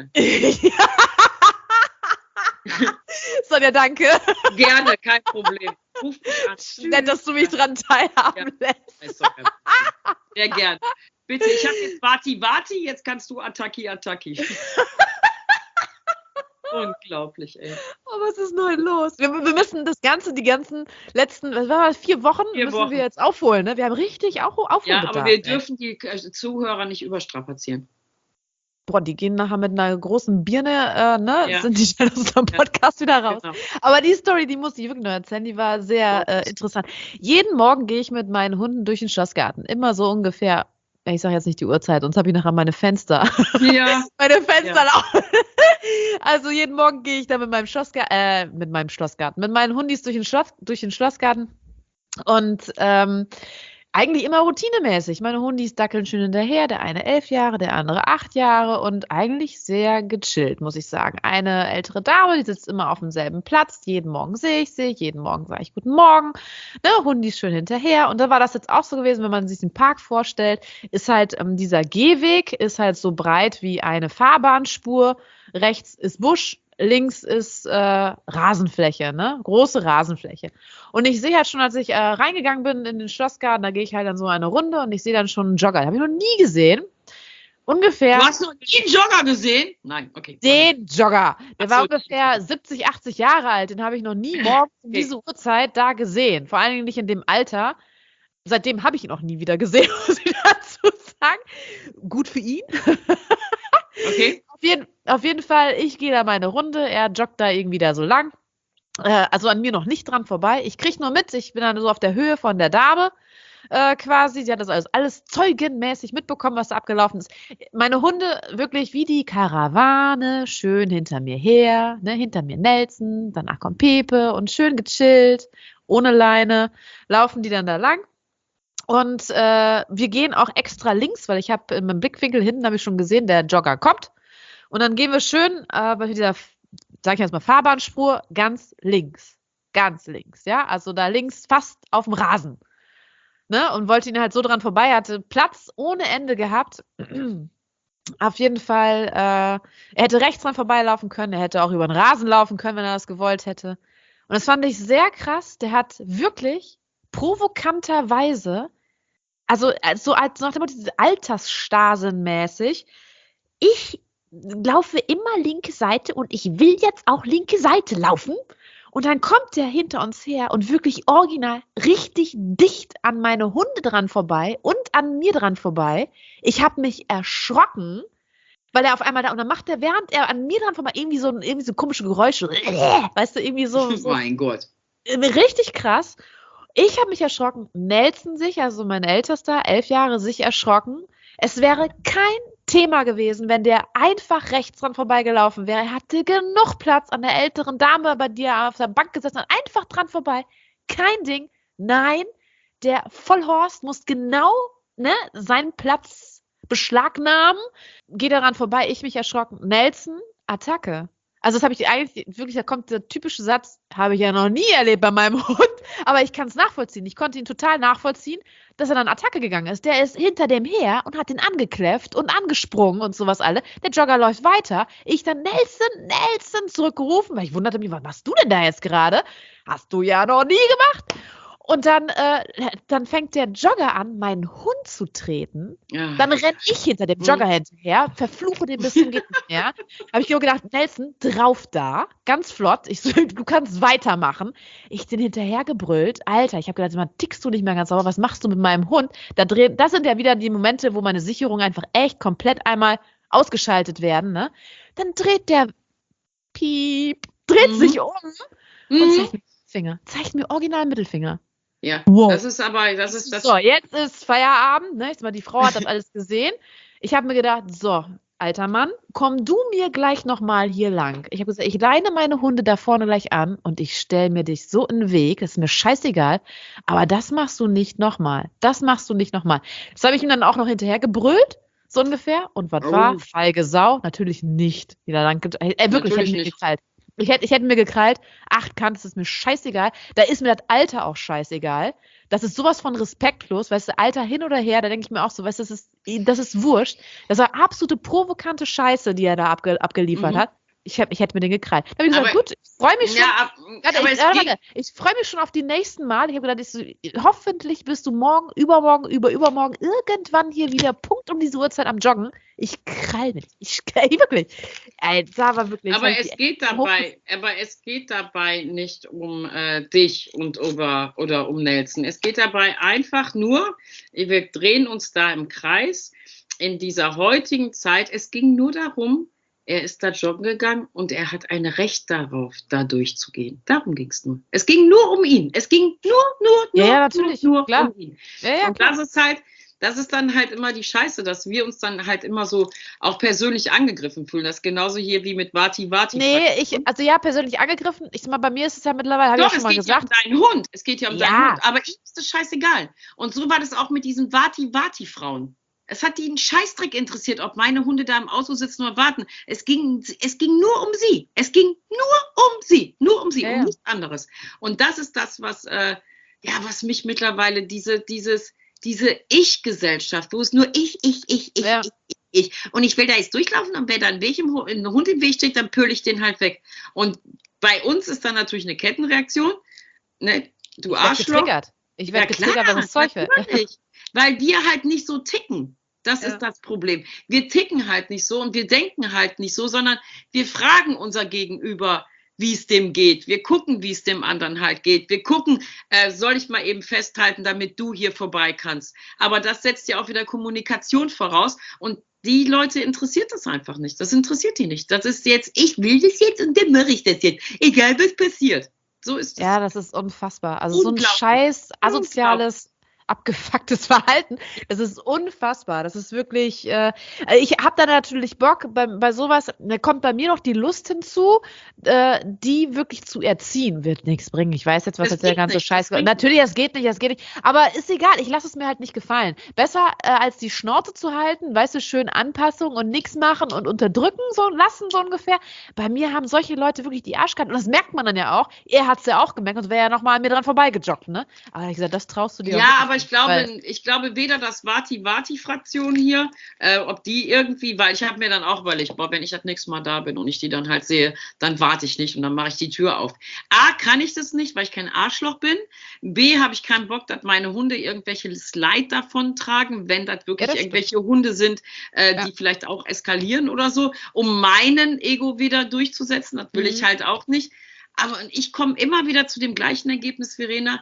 Sonja, danke. Gerne, kein Problem. Ruf mich an. Nett, dass du mich dran teilhaben Ja. lässt. Ist doch kein Problem. Sehr gerne. Bitte, ich habe jetzt Vati Vati, jetzt kannst du Attacki Attacki. Unglaublich, ey. Oh, was ist denn heute los? Wir, wir müssen das Ganze, die ganzen letzten, was war das, vier Wochen, Vier müssen Wochen. wir jetzt aufholen. Ne? Wir haben richtig auch Ja, Aufholbedarf. aber wir ey. dürfen die äh, Zuhörer nicht überstrapazieren. Boah, die gehen nachher mit einer großen Birne, äh, ne, Ja. sind die schnell aus dem Podcast wieder raus. Genau. Aber die Story, die muss ich wirklich noch erzählen, die war sehr äh, interessant. Jeden Morgen gehe ich mit meinen Hunden durch den Schlossgarten. Immer so ungefähr, ich sage jetzt nicht die Uhrzeit, sonst habe ich nachher meine Fenster. Ja, meine Fenster Ja. laufen. Also jeden Morgen gehe ich da mit meinem Schlossgarten, äh, mit meinem Schlossgarten, mit meinen Hundis durch den, Schloss, durch den Schlossgarten. Und ähm, eigentlich immer routinemäßig. Meine Hundis dackeln schön hinterher, der eine elf Jahre, der andere acht Jahre und eigentlich sehr gechillt, muss ich sagen. Eine ältere Dame, die sitzt immer auf demselben Platz, jeden Morgen sehe ich sie, jeden Morgen sage ich Guten Morgen, ne, Hundis schön hinterher und da war das jetzt auch so gewesen, wenn man sich den Park vorstellt, ist halt ähm, dieser Gehweg, ist halt so breit wie eine Fahrbahnspur, rechts ist Busch, links ist äh, Rasenfläche, ne? Große Rasenfläche. Und ich sehe halt schon, als ich äh, reingegangen bin in den Schlossgarten, da gehe ich halt dann so eine Runde und ich sehe dann schon einen Jogger. Habe ich noch nie gesehen. Ungefähr. Du hast noch nie einen Jogger gesehen? Nein, okay. Den Jogger. Der Ach war so. ungefähr siebzig, achtzig Jahre alt. Den habe ich noch nie morgens um Okay. diese Uhrzeit da gesehen. Vor allen Dingen nicht in dem Alter. Seitdem habe ich ihn auch nie wieder gesehen, muss ich dazu sagen. Gut für ihn. Okay. Auf jeden, auf jeden Fall, ich gehe da meine Runde, er joggt da irgendwie da so lang. Äh, also an mir noch nicht dran vorbei. Ich kriege nur mit, ich bin dann so auf der Höhe von der Dame äh, quasi. Sie hat das alles, alles zeugenmäßig mitbekommen, was da abgelaufen ist. Meine Hunde wirklich wie die Karawane, schön hinter mir her, ne, hinter mir Nelson, danach kommt Pepe und schön gechillt, ohne Leine, laufen die dann da lang. Und äh, wir gehen auch extra links, weil ich habe im Blickwinkel hinten habe ich schon gesehen, der Jogger kommt. Und dann gehen wir schön äh, bei dieser, sag ich jetzt mal, Fahrbahnspur ganz links. Ganz links, ja. Also da links fast auf dem Rasen. Ne? Und wollte ihn halt so dran vorbei, hatte Platz ohne Ende gehabt. Auf jeden Fall, äh, er hätte rechts dran vorbeilaufen können, er hätte auch über den Rasen laufen können, wenn er das gewollt hätte. Und das fand ich sehr krass. Der hat wirklich provokanterweise, also so als nach dem Motto, diese Altersstasenmäßig, ich laufe immer linke Seite und ich will jetzt auch linke Seite laufen. Und dann kommt der hinter uns her und wirklich original richtig dicht an meine Hunde dran vorbei und an mir dran vorbei. Ich habe mich erschrocken, weil er auf einmal da, und dann macht er, während er an mir dran vorbei, irgendwie so, irgendwie so komische Geräusche. Weißt du, irgendwie so. so Mein Gott. richtig krass. Ich habe mich erschrocken. Nelson sich, also mein Ältester, elf Jahre, sich erschrocken. Es wäre kein Thema gewesen, wenn der einfach rechts dran vorbeigelaufen wäre. Er hatte genug Platz an der älteren Dame, bei der auf der Bank gesessen hat, einfach dran vorbei. Kein Ding. Nein, der Vollhorst muss genau, ne, seinen Platz beschlagnahmen. Geht daran vorbei, ich mich erschrocken. Nelson, Attacke. Also das habe ich eigentlich, wirklich, da kommt der typische Satz, habe ich ja noch nie erlebt bei meinem Hund, aber ich kann es nachvollziehen. Ich konnte ihn total nachvollziehen, dass er dann Attacke gegangen ist. Der ist hinter dem her und hat ihn angekläfft und angesprungen und sowas alle. Der Jogger läuft weiter. Ich dann Nelson, Nelson zurückgerufen, weil ich wunderte mich, was machst du denn da jetzt gerade? Hast du ja noch nie gemacht. Und dann, äh, dann fängt der Jogger an, meinen Hund zu treten. Ja. Dann renne ich hinter dem Jogger hinterher, verfluche den bis zum geht nicht mehr. Habe ich nur gedacht, Nelson, drauf da, ganz flott. Ich so, du kannst weitermachen. Ich den hinterher gebrüllt. Alter, ich habe gedacht, man tickst du nicht mehr ganz sauber. Was machst du mit meinem Hund? Da dreh, das sind ja wieder die Momente, wo meine Sicherungen einfach echt komplett einmal ausgeschaltet werden. Ne? Dann dreht der Piep, dreht Mhm. sich um und Mhm. zeigt mir Mittelfinger. Zeigt mir original Mittelfinger. Ja, Wow. das ist aber, das ist das. So, jetzt ist Feierabend, ne? Jetzt mal, die Frau hat das alles gesehen. Ich habe mir gedacht, so, alter Mann, komm du mir gleich nochmal hier lang. Ich habe gesagt, ich leine meine Hunde da vorne gleich an und ich stelle mir dich so in den Weg, das ist mir scheißegal, aber das machst du nicht nochmal. Das machst du nicht nochmal. Das habe ich ihm dann auch noch hinterher gebrüllt, so ungefähr. Und was Oh. war? Feige Sau? Natürlich nicht. Wieder lang, äh, wirklich, ich Natürlich hätte mir nicht. gekrallt. Ich hätte, ich hätte mir gekrallt, acht Kant, das ist mir scheißegal. Da ist mir das Alter auch scheißegal. Das ist sowas von respektlos, weißt du, Alter hin oder her, da denke ich mir auch so, weißt du, das ist, das ist wurscht. Das war absolute provokante Scheiße, die er da abge, abgeliefert Mhm. hat. Ich habe ich hätte mir den gekrallt. Da habe ich gesagt, Aber- gut, ich freue mich schon. Ja, ab, Warte, aber ich, es warte, geht, warte. Ich freue mich schon auf die nächsten Mal. Ich habe gedacht, ich so, hoffentlich bist du morgen, übermorgen, über übermorgen irgendwann hier wieder Punkt um diese Uhrzeit am Joggen. Ich krall mich. Ich krall wirklich. Ey, da war wirklich. aber das es war geht dabei, aber es geht dabei nicht um äh, dich und über, oder um Nelson. Es geht dabei einfach nur, wir drehen uns da im Kreis in dieser heutigen Zeit. Es ging nur darum, er ist da joggen gegangen und er hat ein Recht darauf, da durchzugehen. Darum ging es nur. Es ging nur um ihn. Es ging nur, nur, nur, Ja, ja, natürlich, nur, nur klar. um ihn. Ja, ja, Und klar. das ist halt, das ist dann halt immer die Scheiße, dass wir uns dann halt immer so auch persönlich angegriffen fühlen. Das ist genauso hier wie mit Vati Vati. Nee, ich, also ja, persönlich angegriffen. Ich sag mal, bei mir ist es ja mittlerweile, habe ich ja schon mal gesagt. Es geht ja um deinen Hund. Es geht ja um Ja. deinen Hund. Aber ihm ist das scheißegal. Und so war das auch mit diesen Vati Vati Frauen. Es hat die einen Scheißdreck interessiert, ob meine Hunde da im Auto sitzen oder warten. Es ging, es ging nur um sie. Es ging nur um sie. Nur um sie, Ja, um ja. nichts anderes. Und das ist das, was, äh, ja, was mich mittlerweile, diese, dieses, diese Ich-Gesellschaft, wo es nur ich, ich, ich, ich, Ja. ich, ich, ich. Und ich will da jetzt durchlaufen und wenn da ein, Weg im, Hu- ein Hund im Weg steht, dann pöle ich den halt weg. Und bei uns ist dann natürlich eine Kettenreaktion. Ne? Du Ich werde Arschloch. getriggert. Ich werde Ja, getriggert, wenn das Zeug wird. natürlich. Weil wir halt nicht so ticken. Das Ja. ist das Problem. Wir ticken halt nicht so und wir denken halt nicht so, sondern wir fragen unser Gegenüber, wie es dem geht. Wir gucken, wie es dem anderen halt geht. Wir gucken, äh, soll ich mal eben festhalten, damit du hier vorbei kannst. Aber das setzt ja auch wieder Kommunikation voraus und die Leute interessiert das einfach nicht. Das interessiert die nicht. Das ist jetzt, ich will das jetzt und dann mache ich das jetzt. Egal, was passiert. So ist es. Ja, das ist unfassbar. Also so ein Unglaublich. scheiß asoziales, abgefucktes Verhalten. Das ist unfassbar. Das ist wirklich, äh, ich habe da natürlich Bock, bei, bei sowas, da kommt bei mir noch die Lust hinzu, äh, die wirklich zu erziehen, wird nichts bringen. Ich weiß jetzt, was Das jetzt der geht ganze nicht, Scheiß. das bringt Natürlich, das geht nicht, das geht nicht. Aber ist egal, ich lasse es mir halt nicht gefallen. Besser, äh, als die Schnauze zu halten, weißt du, schön Anpassung und nichts machen und unterdrücken, so lassen, so ungefähr. Bei mir haben solche Leute wirklich die Arschkarte. Und das merkt man dann ja auch. Er hat es ja auch gemerkt und wäre ja nochmal an mir dran vorbeigejoggt, ne? Aber ich gesagt, das traust du dir auch Ja, wirklich aber nicht, ich glaube, weil- ich glaube weder das Vati-Vati-Fraktion hier, äh, ob die irgendwie, weil ich habe mir dann auch überlegt, boah, wenn ich das nächste Mal da bin und ich die dann halt sehe, dann warte ich nicht und dann mache ich die Tür auf. A, kann ich das nicht, weil ich kein Arschloch bin. B, habe ich keinen Bock, dass meine Hunde irgendwelches Leid davon tragen, wenn das wirklich Ja, das irgendwelche Hunde sind, äh, Ja. die vielleicht auch eskalieren oder so, um meinen Ego wieder durchzusetzen. Das will Mhm. ich halt auch nicht. Aber ich komme immer wieder zu dem gleichen Ergebnis, Verena.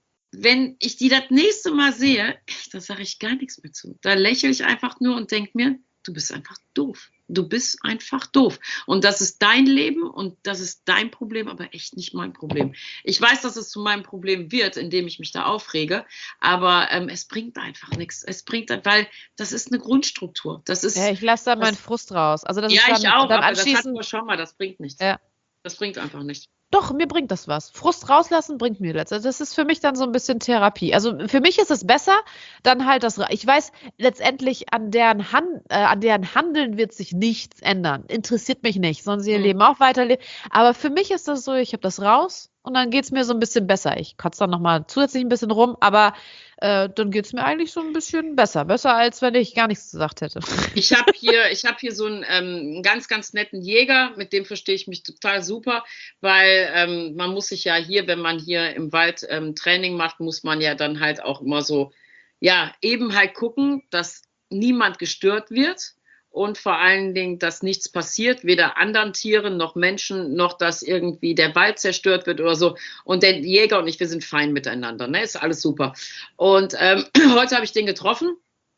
Wenn ich die das nächste Mal sehe, da sage ich gar nichts mehr zu. Da lächle ich einfach nur und denke mir, du bist einfach doof. Du bist einfach doof. Und das ist dein Leben und das ist dein Problem, aber echt nicht mein Problem. Ich weiß, dass es zu meinem Problem wird, indem ich mich da aufrege, aber ähm, es bringt einfach nichts. Es bringt, weil das ist eine Grundstruktur. Das ist, Ja, ich lasse da meinen das- Frust raus. Also das ja, ist dann, ich auch, dann aber das hatten anschließend. wir schon mal, das bringt nichts. Ja. Das bringt einfach nichts. Doch, mir bringt das was. Frust rauslassen bringt mir das. Also das ist für mich dann so ein bisschen Therapie. Also für mich ist es besser, dann halt das. Ich weiß, letztendlich an deren, Han äh, an deren Handeln wird sich nichts ändern. Interessiert mich nicht, sondern sie ihr Mhm. Leben auch weiterleben. Aber für mich ist das so, ich habe das raus und dann geht es mir so ein bisschen besser. Ich kotze dann nochmal zusätzlich ein bisschen rum, aber äh, dann geht es mir eigentlich so ein bisschen besser. Besser, als wenn ich gar nichts gesagt hätte. Ich habe hier, ich hab hier so einen ähm, ganz, ganz netten Jäger, mit dem verstehe ich mich total super, weil ähm, man muss sich ja hier, wenn man hier im Wald ähm, Training macht, muss man ja dann halt auch immer so, ja, eben halt gucken, dass niemand gestört wird und vor allen Dingen, dass nichts passiert, weder anderen Tieren noch Menschen, noch dass irgendwie der Wald zerstört wird oder so. Und der Jäger und ich, wir sind fein miteinander, ne? Ist alles super. Und ähm, heute habe ich den getroffen.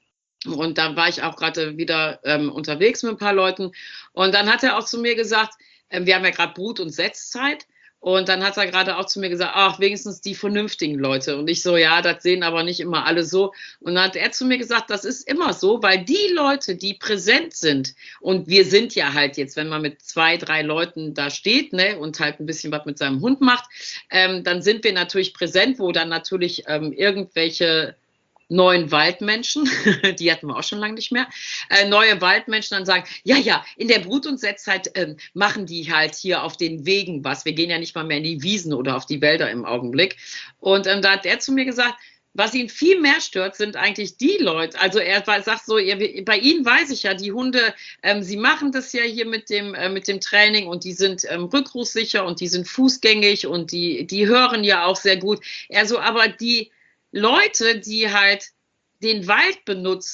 Und dann war ich auch gerade wieder ähm, unterwegs mit ein paar Leuten. Und dann hat er auch zu mir gesagt, äh, wir haben ja gerade Brut- und Setzzeit. Und dann hat er gerade auch zu mir gesagt, ach, wenigstens die vernünftigen Leute. Und ich so, ja, das sehen aber nicht immer alle so. Und dann hat er zu mir gesagt, das ist immer so, weil die Leute, die präsent sind, und wir sind ja halt jetzt, wenn man mit zwei, drei Leuten da steht, ne, und halt ein bisschen was mit seinem Hund macht, ähm, dann sind wir natürlich präsent, wo dann natürlich ähm, irgendwelche neuen Waldmenschen, die hatten wir auch schon lange nicht mehr, äh, neue Waldmenschen dann sagen, ja, ja, in der Brut- und Setzzeit ähm, machen die halt hier auf den Wegen was. Wir gehen ja nicht mal mehr in die Wiesen oder auf die Wälder im Augenblick. Und ähm, da hat er zu mir gesagt, was ihn viel mehr stört, sind eigentlich die Leute, also er sagt so, ihr, bei ihnen weiß ich ja, die Hunde, ähm, sie machen das ja hier mit dem, äh, mit dem Training und die sind ähm, rückrufsicher und die sind fußgängig und die, die hören ja auch sehr gut. Er so, aber die Leute, die halt den Wald benutzen,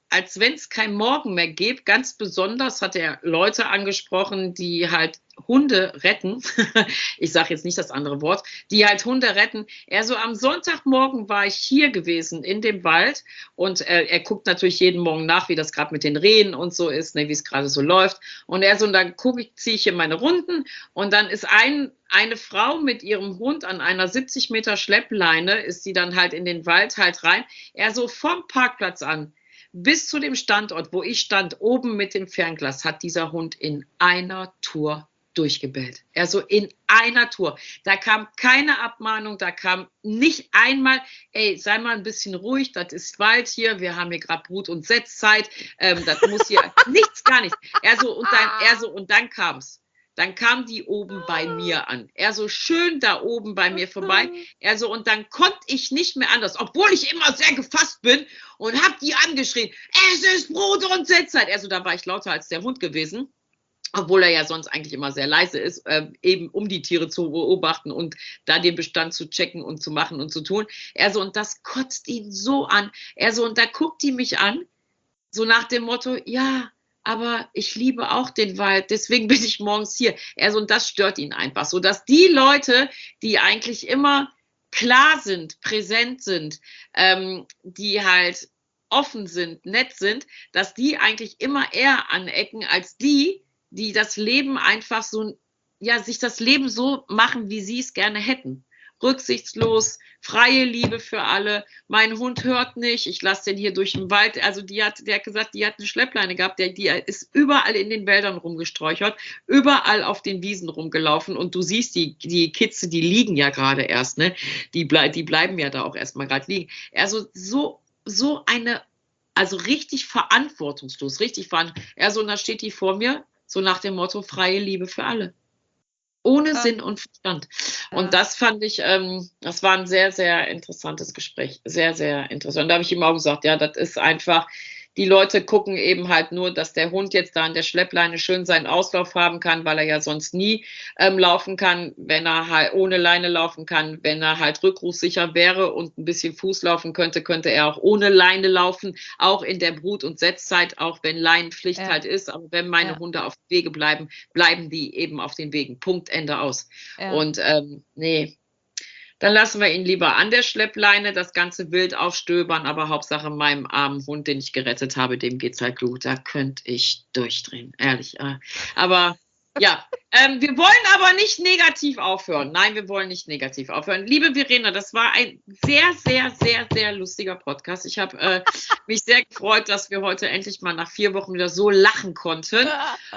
als wenn es kein Morgen mehr gibt. Ganz besonders hat er Leute angesprochen, die halt Hunde retten. Ich sage jetzt nicht das andere Wort, die halt Hunde retten. Er so, am Sonntagmorgen war ich hier gewesen in dem Wald und äh, er guckt natürlich jeden Morgen nach, wie das gerade mit den Rehen und so ist, ne, wie es gerade so läuft. Und er so, und dann gucke ich, ziehe ich hier meine Runden und dann ist ein, eine Frau mit ihrem Hund an einer siebzig Meter Schleppleine, ist sie dann halt in den Wald halt rein. Er so vom Parkplatz an bis zu dem Standort, wo ich stand, oben mit dem Fernglas, hat dieser Hund in einer Tour durchgebellt. Also in einer Tour. Da kam keine Abmahnung, da kam nicht einmal, ey, sei mal ein bisschen ruhig, das ist Wald hier, wir haben hier gerade Brut- und Setzzeit, ähm, das muss hier, nichts, gar nichts. Er so, und dann, er so, und dann kam's. Dann kam die oben bei mir an. Er so schön da oben bei mir vorbei. Er so, und dann konnte ich nicht mehr anders, obwohl ich immer sehr gefasst bin und hab die angeschrien, es ist Brut- und Setzzeit. Er so, da war ich lauter als der Hund gewesen. Obwohl er ja sonst eigentlich immer sehr leise ist, äh, eben um die Tiere zu beobachten und da den Bestand zu checken und zu machen und zu tun. Er so, und das kotzt ihn so an. Er so, und da guckt die mich an, so nach dem Motto, ja, aber ich liebe auch den Wald, deswegen bin ich morgens hier. Er so, und das stört ihn einfach, so dass die Leute, die eigentlich immer klar sind, präsent sind, ähm, die halt offen sind, nett sind, dass die eigentlich immer eher anecken als die, die das Leben einfach so, ja, sich das Leben so machen, wie sie es gerne hätten. Rücksichtslos, freie Liebe für alle. Mein Hund hört nicht, ich lasse den hier durch den Wald. Also die hat, der hat gesagt, die hat eine Schleppleine gehabt, der, die ist überall in den Wäldern rumgesträuchert, überall auf den Wiesen rumgelaufen und du siehst, die, die Kitze, die liegen ja gerade erst, ne? Die, blei die bleiben ja da auch erstmal gerade liegen. Also so, so eine, also richtig verantwortungslos, richtig verantwortungslos. Also, und da steht die vor mir, so nach dem Motto, freie Liebe für alle. Ohne ja. Sinn und Verstand. Und ja. das fand ich, ähm, das war ein sehr, sehr interessantes Gespräch. Sehr, sehr interessant. Und da habe ich ihm auch gesagt, ja, das ist einfach, die Leute gucken eben halt nur, dass der Hund jetzt da an der Schleppleine schön seinen Auslauf haben kann, weil er ja sonst nie ähm, laufen kann, wenn er halt ohne Leine laufen kann, wenn er halt rückrufsicher wäre und ein bisschen Fuß laufen könnte, könnte er auch ohne Leine laufen, auch in der Brut- und Setzzeit, auch wenn Leinenpflicht ja. halt ist, aber wenn meine ja. Hunde auf den Wege bleiben, bleiben die eben auf den Wegen. Punkt, Ende, aus. Ja. Und ähm, nee, dann lassen wir ihn lieber an der Schleppleine das ganze Wild aufstöbern, aber Hauptsache meinem armen Hund, den ich gerettet habe, dem geht's halt gut. Da könnte ich durchdrehen, ehrlich. Aber ja, ähm, wir wollen aber nicht negativ aufhören. Nein, wir wollen nicht negativ aufhören. Liebe Verena, das war ein sehr, sehr, sehr, sehr lustiger Podcast. Ich habe äh, mich sehr gefreut, dass wir heute endlich mal nach vier Wochen wieder so lachen konnten.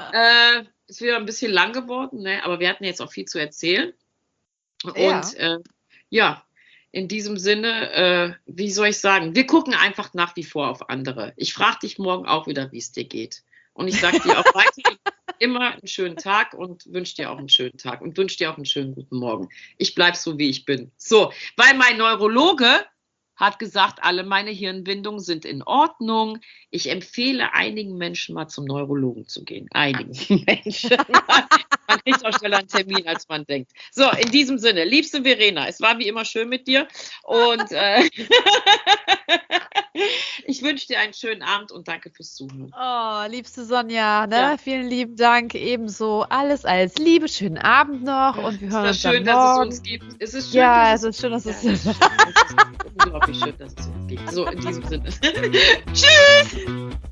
Äh, ist wieder ein bisschen lang geworden, ne? Aber wir hatten jetzt auch viel zu erzählen. Und ja. äh, Ja, in diesem Sinne, äh, wie soll ich sagen, wir gucken einfach nach wie vor auf andere. Ich frage dich morgen auch wieder, wie es dir geht. Und ich sage dir auch weiterhin immer einen schönen Tag und wünsche dir auch einen schönen Tag und wünsche dir auch einen schönen guten Morgen. Ich bleibe so, wie ich bin. So, weil mein Neurologe hat gesagt, alle meine Hirnwindungen sind in Ordnung. Ich empfehle einigen Menschen mal zum Neurologen zu gehen. Einigen Menschen. Man kriegt auch schneller einen Termin, als man denkt. So, in diesem Sinne, liebste Verena, es war wie immer schön mit dir und äh, ich wünsche dir einen schönen Abend und danke fürs Zuhören. Oh, liebste Sonja, ne? Ja. Vielen lieben Dank, ebenso. Alles als Liebe, schönen Abend noch und wir hören uns dann morgen. Es ist schön, dass es uns gibt. Es ist schön, ja, es ist schön, dass es ja, uns gibt. Es ist unglaublich schön, dass es uns gibt. So, in diesem Sinne. Tschüss!